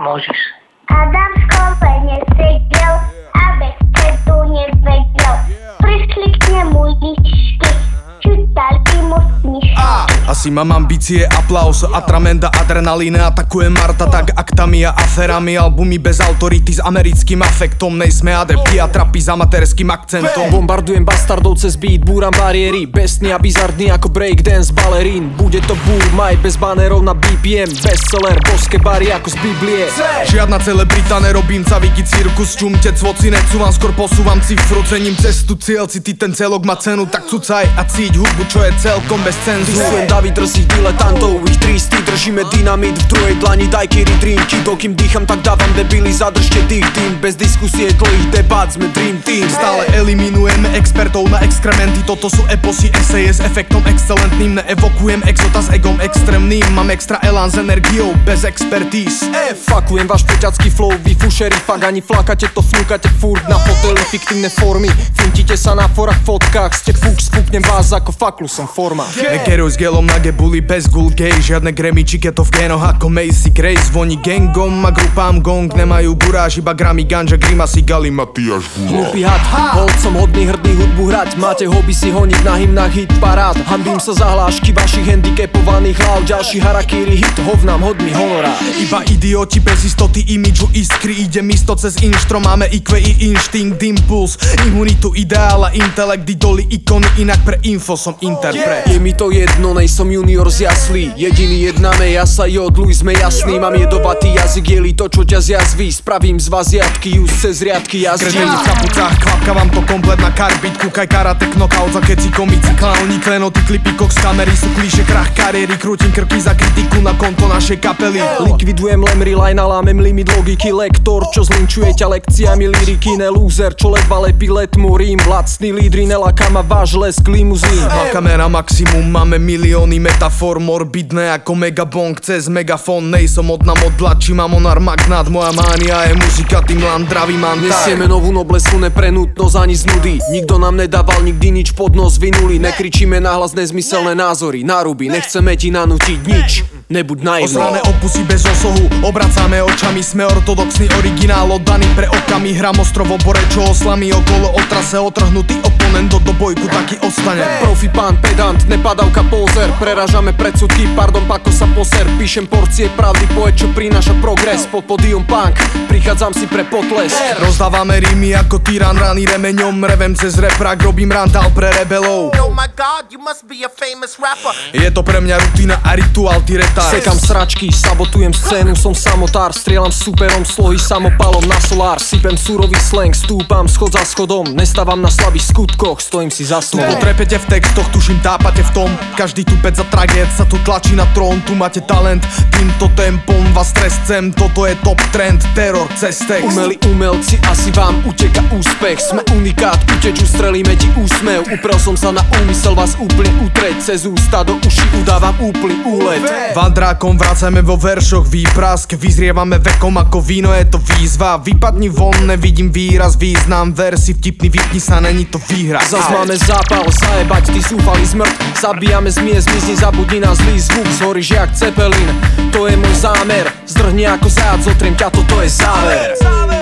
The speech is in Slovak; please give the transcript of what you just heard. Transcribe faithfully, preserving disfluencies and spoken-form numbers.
Môžeš. Adam v škole nesedel a bez stredu nevedel. Prišli k nemu lišky, čítali mu knižky. Asi mám ambície, aplaus, atramenda, adrenalín, atakuje Marta, tak aktamia, aferami, albumy bez autority s americkým afektom. Nejsme adepti a trapy s amatérským akcentom. Bombardujem bastardov cez beat, búram bariéry, bestný a bizardný ako breakdance balerín. Bude to boom, aj bez banerov na bé pé em, bestseller, božské bary ako z Biblie. Žiadna celebrita, nerobím cavíky, cirkus, čumtec, voci, necúvam, skôr posúvam cifru, cením cestu, cieľ, city, ten celok má cenu, tak cucaj a cíť hudbu, čo je celkom bez cenzúry. David drzí diletantov, ich tristy, držíme dynamit v druhej dlani, daj kiri drinky, dokým dýcham, tak dávam debily, zadržte tých tým, bez diskusie, dlhých debát, sme dream team. Stále eliminujeme expertov na exkrementy, toto sú eposy, eseje s efektom excelentným, neevokujem exota s egom extrémnym, mám extra elán s energiou, bez expertíz. E, fakujem váš peťacký flow, vy fušeri, fakt ani flakate to, fnúkate furt na foteli, fiktívne formy, fintíte sa na forách, fotkách, ste fuk, spuknem vás ako faklu, som forma. Nekeruj s gelom na gebuli bez gul gay, žiadne gremičik, je to v génoch ako Macy Grace. Zvoní gangom a grupám gong, nemajú buráž, iba gramy, ganja, grimasy, galimatiaž. Hlupý had, hold som hodný, hrdý hudbu hrať, máte hobby si honiť na hymnách hit parád. Hanbím sa za hlášky vašich handicapovaných hlav, ďalší harakiri hit, hovnám, hod mi honorá. Iba idioti bez istoty, imidžu, iskry, ide misto cez inštro, máme í kvé i instinkt, impuls, imunitu, ideála, intelekt, idoly, ikony, inak pre info som interpret. Je mi to jedno, nejsom junior z jaslí, jediný jednáme, ja sa jodluj, sme jasný, mám jedovatý jazyk, jeli to, čo ťa zjazví, spravím z vás jadky, už cez riadky jazdí. Kretení v kapucách, kvapka vám to komplet na karbit, kúkaj karate, knockout, za keci, komici, klauni, klenoty, klipy, koks, kamery, sú klíše, krach kariéry, krútim krky za kritiku na konto našej kapely. Likvidujem lemry, line a lámem limit logiky, lektor, čo zlinčuje ťa lekciami liriky, ne loser, čo ledva lepí letmu rím, vlastný lídry, nelaká ma váš lesk limuzín. Makáme na maximum, máme milióny metafor, morbidné ako megabong cez megafón, nejsom od nám odlačí, mám onar magnát, moja mánia je muzika, tým len dravý manták. Nesieme novú noblesu, neprenutnosť ani z nudy, nikto nám nedával nikdy nič pod nos vinuli, nekričíme nahlas nezmyselné názory, náruby, nechceme ti nanútiť nič, nebuď naivný. Osrané opusy bez osohu, obracáme očami, sme ortodoxný originál, oddaný pre okami, hram ostrovo bore, čo oslamí okolo otrase, otrhnutý oponent, do bojku taký ostane. Profi pán, pedant, nepadavka pózer, preražame predsudky, pardon, pako sa poser, píšem porcie pravdy, poet, čo prináša progres, pod podium punk, prichádzam si pre potles. Rozdávame rímy ako tyran, raný remeňom, revem cez reprak, robím randál pre rebelov. Oh my god, you must be a famous rapper. Je to pre mňa rutina a rituál, ty retard. Sekam sračky, sabotujem scénu, som samotár, strieľam superom, slohy samopalom na solár, sypem surový slang, stúpam schod za schodom, nestávam na slabých skutkoch, stojím si za slovom. Potrepete v textoch, tuším tápate v tom, každý tupec za tragéd sa tu tlačí na trón, tu máte talent, týmto tempom vás trestcem, toto je top trend, teror cez text. Umelí umelci, asi vám uteka úspech, sme unikát, uteč, ustrelíme ti úsmev, uprel som sa na úmysel vás úplne utreť, cez ústa do uší udávam úplný úlet. Vandrákom vracajme vo veršoch výprask, vyzrievame vekom ako víno, je to výzva, vypadni von, nevidím výraz, význam, versi vtipný, vypni sa, není to výhra. Zas máme zápal, zajebať, ty súfali zmrt, zabíjame zmie, zmizni, zabudni na zlý zvuk, zhoríš jak cepelín, to je môj zámer, zdrhni ako zajac, zotriem ťa, toto je záver.